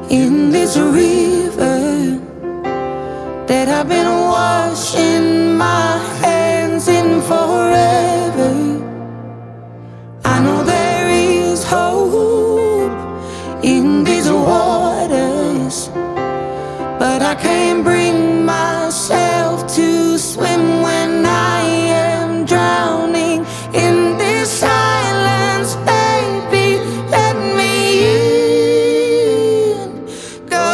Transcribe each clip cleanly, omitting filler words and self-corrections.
in this river that I've been washing my hands in forever. I know there is hope in these waters, but I can't bring myself to swim when I am drowning in this silence. Baby, let me in. Go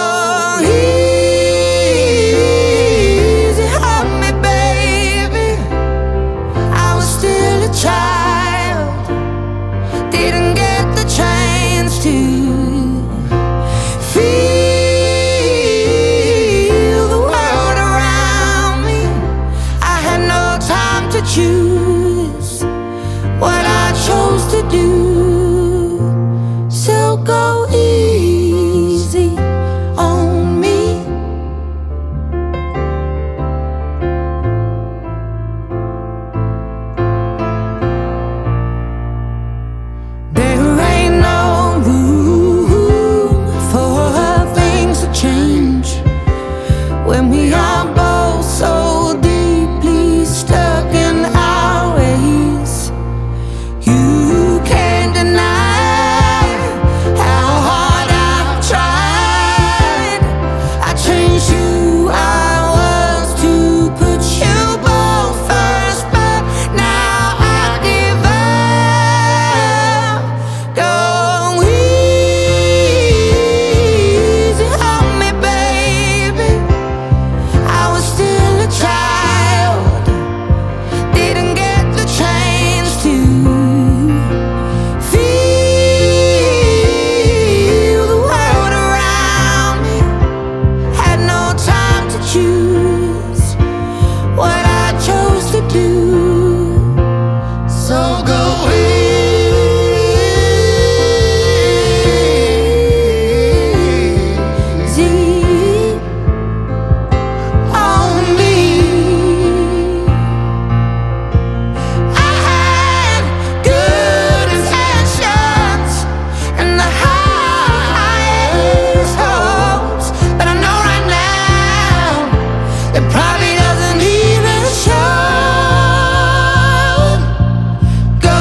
easy on me, baby. I was still a child, didn't get the chance to feel the world around me. I had no time to choose what I chose to do. So go easy on me. There ain't no room for things to change when we are both so deeply stuck in our ways. You can't deny how hard I've tried. I changed who I was to put you both first, but now I give up. Go easy on me, baby. I was still a child, didn't get the chance to feel the world around me. Had no time to choose what I chose to do. So go easy on me. I had good intentions and the highest hopes, but I know right now it probably doesn't even show. Go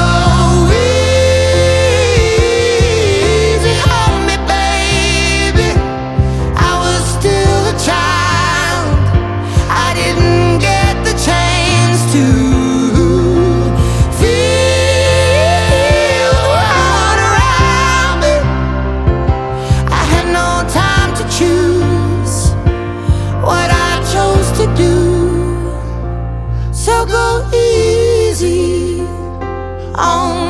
easy on me, baby. I was still a child, I didn't get the chance to feel the world around me. I had no time to choose what I chose to do. So go easy on